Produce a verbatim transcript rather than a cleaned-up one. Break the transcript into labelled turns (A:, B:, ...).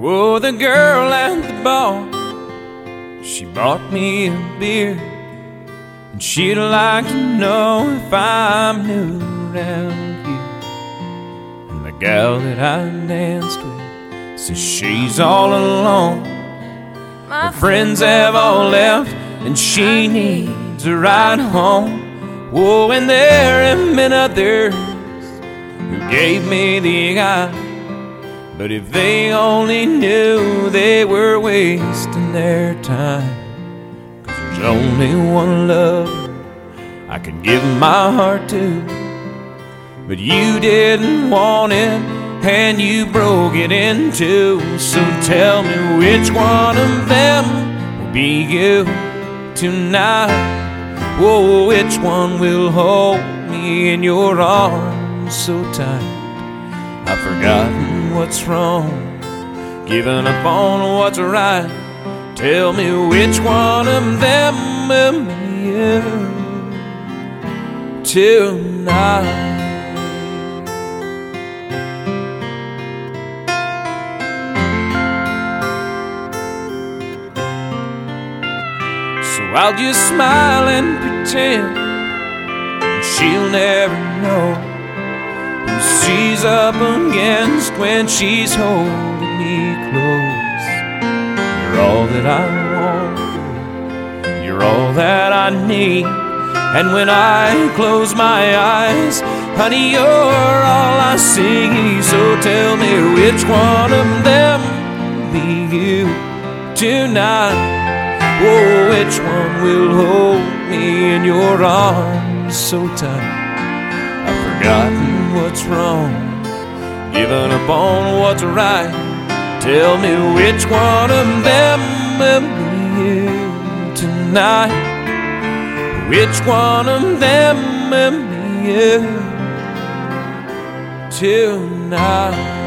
A: Oh, the girl at the bar, she bought me a beer, and she'd like to know if I'm new around here. And the gal that I danced with says she's all alone. Her friends have all left, and she needs a ride home. Oh, and there have been others who gave me the eye, but if they only knew, they were wasting their time. 'Cause there's only one lover I could give my heart to, but you didn't want it, and you broke it in two. So tell me, which one of them will be you tonight? Whoa, which one will hold me in your arms so tight? I've forgotten what's wrong, given up on what's right. Tell me, which one of them will be you tonight? So I'll just smile and pretend, and she'll never know who she's up against when she's holding me close. You're all that I want, you're all that I need, and when I close my eyes, honey, you're all I see. So tell me, which one of them will be you tonight? Oh, which one will hold me in your arms so tight? I've forgotten what's wrong, given up on what's right. Tell me, which one of them will be you tonight? Which one of them will be you tonight?